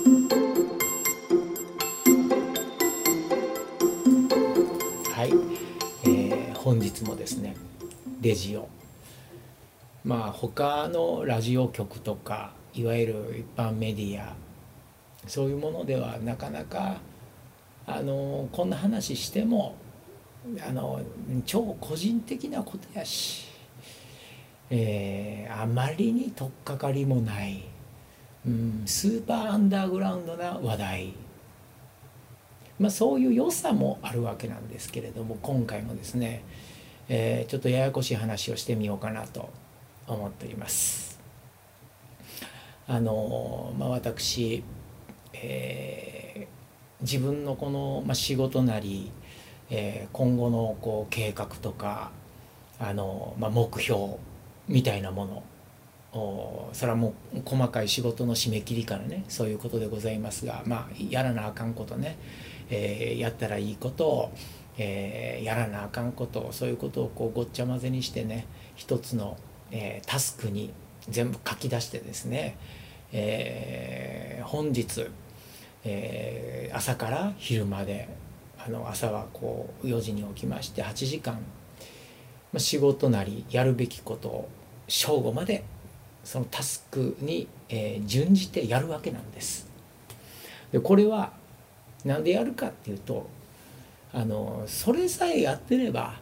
はい、本日もですねレジオ、他のラジオ局とかいわゆる一般メディア、そういうものではなかなかこんな話してもあの超個人的なことやし、あまりに取っかかりもない、スーパーアンダーグラウンドな話題、そういう良さもあるわけなんですけれども、今回もですね、ちょっとややこしい話をしてみようかなと思っております。私、自分のこの、仕事なり、今後のこう計画とか目標みたいなもの、それはもう細かい仕事の締め切りからね、そういうことでございますが、やらなあかんことね、やったらいいことを、やらなあかんこと、そういうことをこうごっちゃ混ぜにしてね、一つの、タスクに全部書き出してですね、本日、朝から昼まで、朝はこう4時に起きまして8時間、仕事なりやるべきことを正午までそのタスクに、準じてやるわけなんです。でこれは何でやるかっていうと、それさえやってれば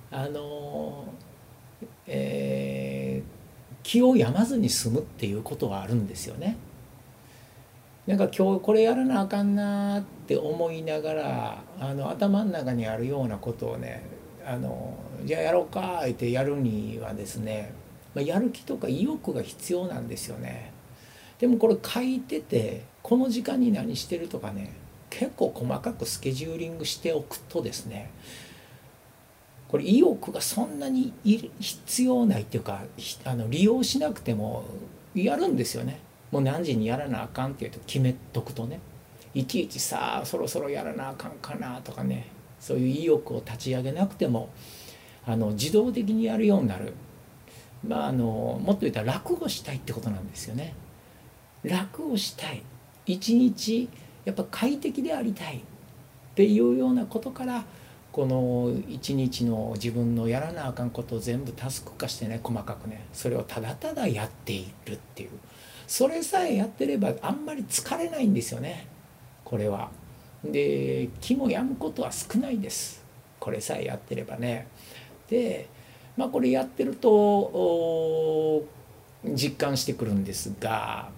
気を病まずに済むっていうことはあるんですよね。なんか今日これやらなあかんなって思いながら頭の中にあるようなことをね、じゃあやろうかってやるにはですね、やる気とか意欲が必要なんですよね。でもこれ書いててこの時間に何してるとかね、結構細かくスケジューリングしておくとですね、これ意欲がそんなに必要ないっていうか、利用しなくてもやるんですよね。もう何時にやらなあかんっていうと決めとくとね、いちいちさあそろそろやらなあかんかなとかね、そういう意欲を立ち上げなくても自動的にやるようになる。もっと言ったら楽をしたいってことなんですよね。楽をしたい、一日やっぱ快適でありたいっていうようなことから、この一日の自分のやらなあかんことを全部タスク化してね、細かくね、それをただただやっているっていう、それさえやってればあんまり疲れないんですよね、これは。で気も病むことは少ないです、これさえやってればね。でこれやってると実感してくるんですが、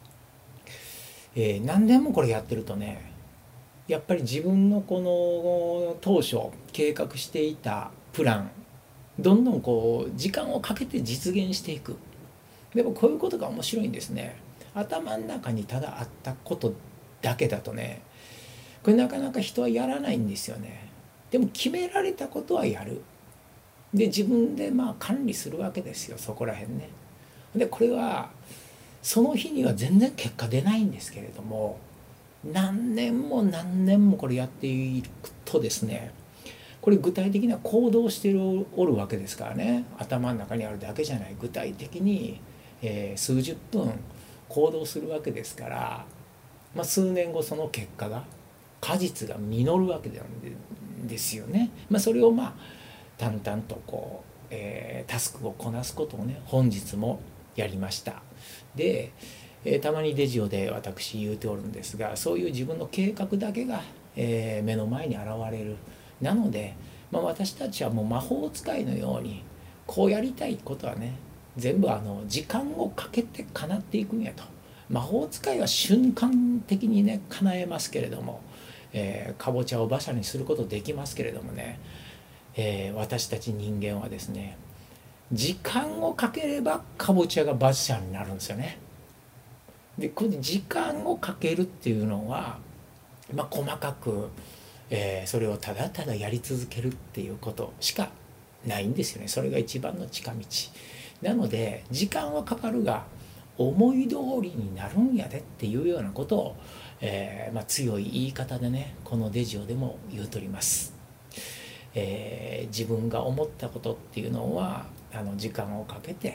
何年もこれやってるとね、やっぱり自分のこの当初計画していたプラン、どんどんこう時間をかけて実現していく。でもこういうことが面白いんですね。頭の中にただあったことだけだとね、これなかなか人はやらないんですよね。でも決められたことはやる。で自分で管理するわけですよ、そこら辺ね。でこれはその日には全然結果出ないんですけれども、何年も何年もこれやっていくとですね、これ具体的な行動しておるわけですからね。頭の中にあるだけじゃない、具体的に、数十分行動するわけですから、数年後その結果が、果実が実るわけですよね。それを淡々とこう、タスクをこなすことをね、本日もやりました。で、たまにレジオで私言うておるんですが、そういう自分の計画だけが、目の前に現れる。なので、私たちはもう魔法使いのようにこうやりたいことはね、全部時間をかけて叶っていくんやと。魔法使いは瞬間的にね叶えますけれども、かぼちゃを馬車にすることできますけれどもね、私たち人間はですね、時間をかければかぼちゃが馬車になるんですよね。でこれ時間をかけるっていうのは、細かく、それをただただやり続けるっていうことしかないんですよね。それが一番の近道なので、時間はかかるが思い通りになるんやでっていうようなことを、強い言い方でね、このデジオでも言うとります。自分が思ったことっていうのは時間をかけて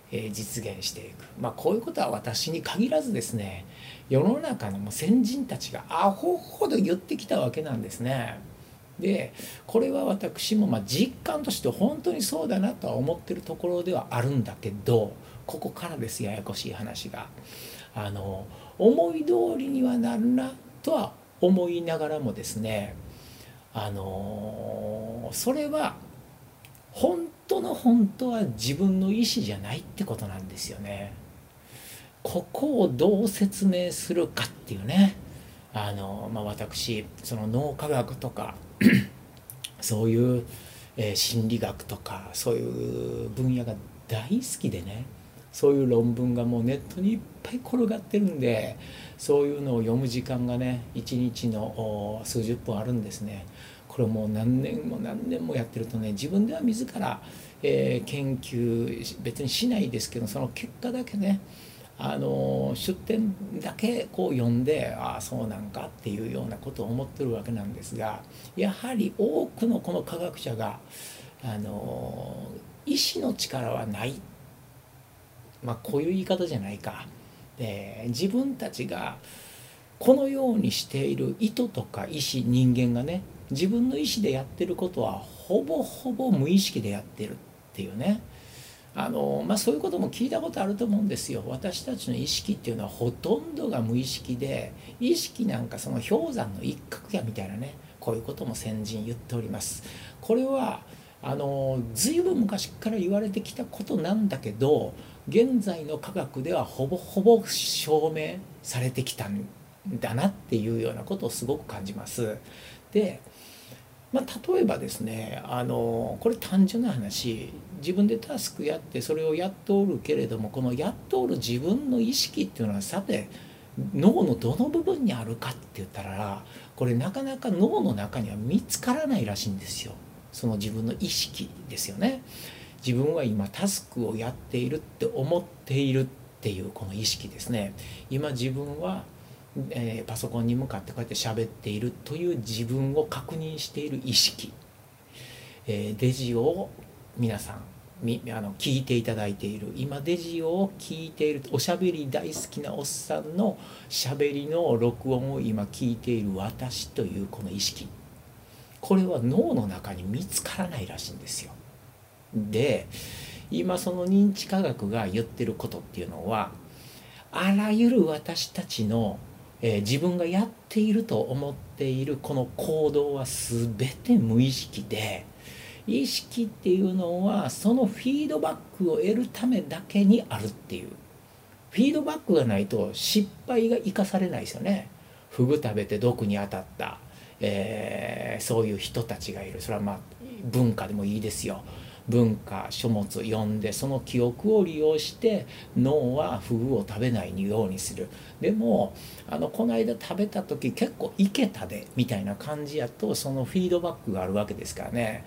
実現していく、こういうことは私に限らずですね、世の中のもう先人たちがアホほど言ってきたわけなんですね。でこれは私も実感として本当にそうだなとは思ってるところではあるんだけど、ここからです、ややこしい話が。思い通りにはなるなとは思いながらもですね、それは本当の本当は自分の意思じゃないってことなんですよね。ここをどう説明するかっていうね。私その脳科学とかそういう、心理学とかそういう分野が大好きでね、そういう論文がもうネットにいっぱい転がってるんで、そういうのを読む時間がね一日の数十分あるんですね。これをもう何年も何年もやってるとね、自分では自ら、研究別にしないですけど、その結果だけね、出典だけこう読んで、ああそうなんかっていうようなことを思ってるわけなんですが、やはり多くのこの科学者が意志の力はない、こういう言い方じゃないか、自分たちがこのようにしている意図とか意思、人間がね自分の意思でやってることはほぼほぼ無意識でやってるっていうね。そういうことも聞いたことあると思うんですよ。私たちの意識っていうのはほとんどが無意識で、意識なんかその氷山の一角やみたいなね、こういうことも先人言っております。これは随分昔から言われてきたことなんだけど、現在の科学ではほぼほぼ証明されてきたんだなっていうようなことをすごく感じます。で例えばですね、これ単純な話、自分でタスクやってそれをやっておるけれども、このやっておる自分の意識っていうのはさて脳のどの部分にあるかって言ったら、これなかなか脳の中には見つからないらしいんですよ。その自分の意識ですよね。自分は今タスクをやっているって思っているっていうこの意識ですね。今自分はパソコンに向かってこうやって喋っているという自分を確認している意識、デジを皆さん聞いていただいている、今デジを聞いている、おしゃべり大好きなおっさんのしゃべりの録音を今聞いている私というこの意識、これは脳の中に見つからないらしいんですよ。で今その認知科学が言ってることっていうのは、あらゆる私たちの自分がやっていると思っているこの行動は全て無意識で、意識っていうのはそのフィードバックを得るためだけにあるっていう。フィードバックがないと失敗が生かされないですよね。フグ食べて毒に当たった、そういう人たちがいる。それは文化でもいいですよ。文化書物読んでその記憶を利用して脳はフグを食べないようにする。でもこの間食べた時結構いけたでみたいな感じやと、そのフィードバックがあるわけですからね。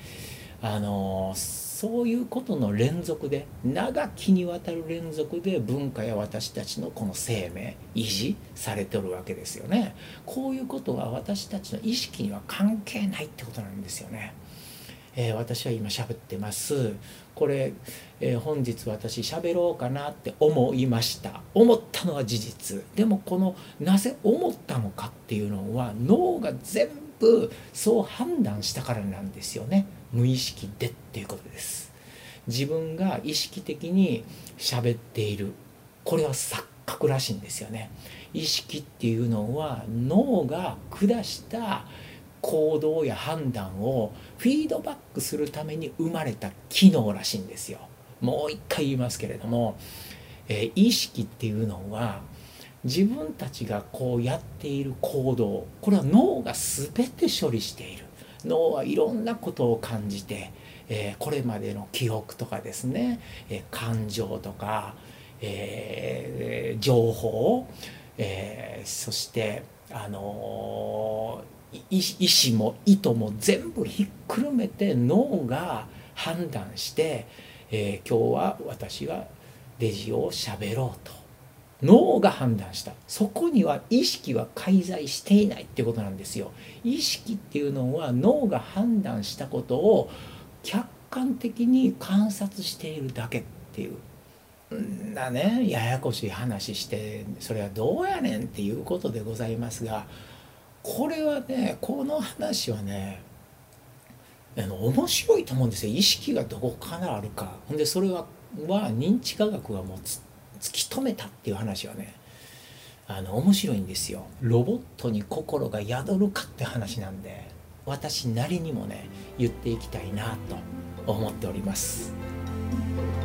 そういうことの連続で、長きにわたる連続で文化や私たちのこの生命維持されておるわけですよね。こういうことは私たちの意識には関係ないってことなんですよね。私は今喋ってます。これ、本日私喋ろうかなって思いました。思ったのは事実。でもこのなぜ思ったのかっていうのは脳が全部そう判断したからなんですよね。無意識でっていうことです。自分が意識的に喋っている、これは錯覚らしいんですよね。意識っていうのは脳が下した行動や判断をフィードバックするために生まれた機能らしいんですよ。もう一回言いますけれども、意識っていうのは自分たちがこうやっている行動、これは脳が全て処理している。脳はいろんなことを感じて、これまでの記憶とかですね、感情とか、情報、そして意思も意図も全部ひっくるめて脳が判断して、今日は私はレジを喋ろうと脳が判断した。そこには意識は介在していないってことなんですよ。意識っていうのは脳が判断したことを客観的に観察しているだけっていう。 んなねややこしい話してそれはどうやねんっていうことでございますが、これはねこの話はね面白いと思うんですよ。意識がどこからあるか、ほんでそれは認知科学がもう突き止めたっていう話はね面白いんですよ。ロボットに心が宿るかって話なんで、私なりにもね言っていきたいなと思っております。